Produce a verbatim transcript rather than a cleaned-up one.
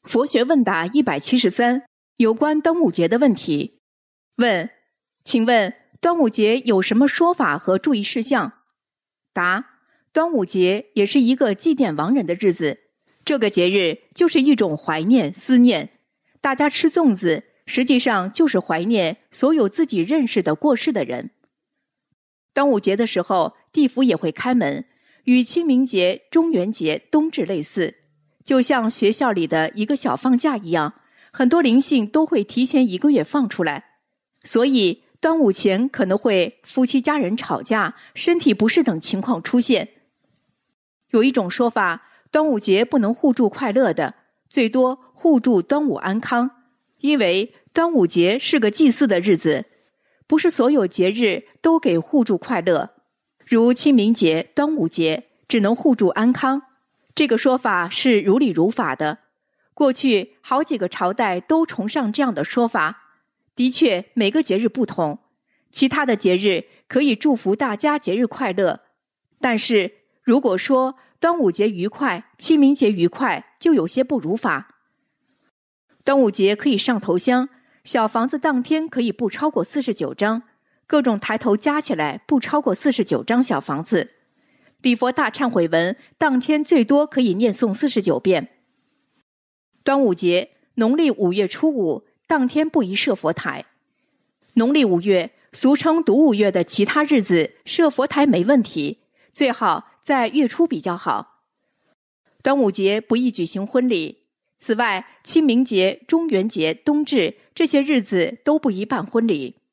佛学问答一百七十三，有关端午节的问题。问：请问端午节有什么说法和注意事项？答：端午节也是一个祭奠亡人的日子，这个节日就是一种怀念、思念。大家吃粽子，实际上就是怀念所有自己认识的过世的人。端午节的时候，地府也会开门，与清明节、中元节、冬至类似，就像学校里的一个小放假一样，很多灵性都会提前一个月放出来。所以端午前可能会夫妻家人吵架、身体不适等情况出现。有一种说法，端午节不能互助快乐的，最多互助端午安康，因为端午节是个祭祀的日子，不是所有节日都给互助快乐，如清明节、端午节只能互助安康。这个说法是如理如法的，过去好几个朝代都崇尚这样的说法。的确，每个节日不同，其他的节日可以祝福大家节日快乐，但是如果说端午节愉快、清明节愉快，就有些不如法。端午节可以上头香，小房子当天可以不超过四十九张，各种抬头加起来不超过四十九张小房子。礼佛大忏悔文当天最多可以念诵四十九遍。端午节农历五月初五当天不宜设佛台。农历五月，俗称读五月的其他日子设佛台没问题，最好在月初比较好。端午节不宜举行婚礼。此外，清明节、中元节、冬至这些日子都不宜办婚礼。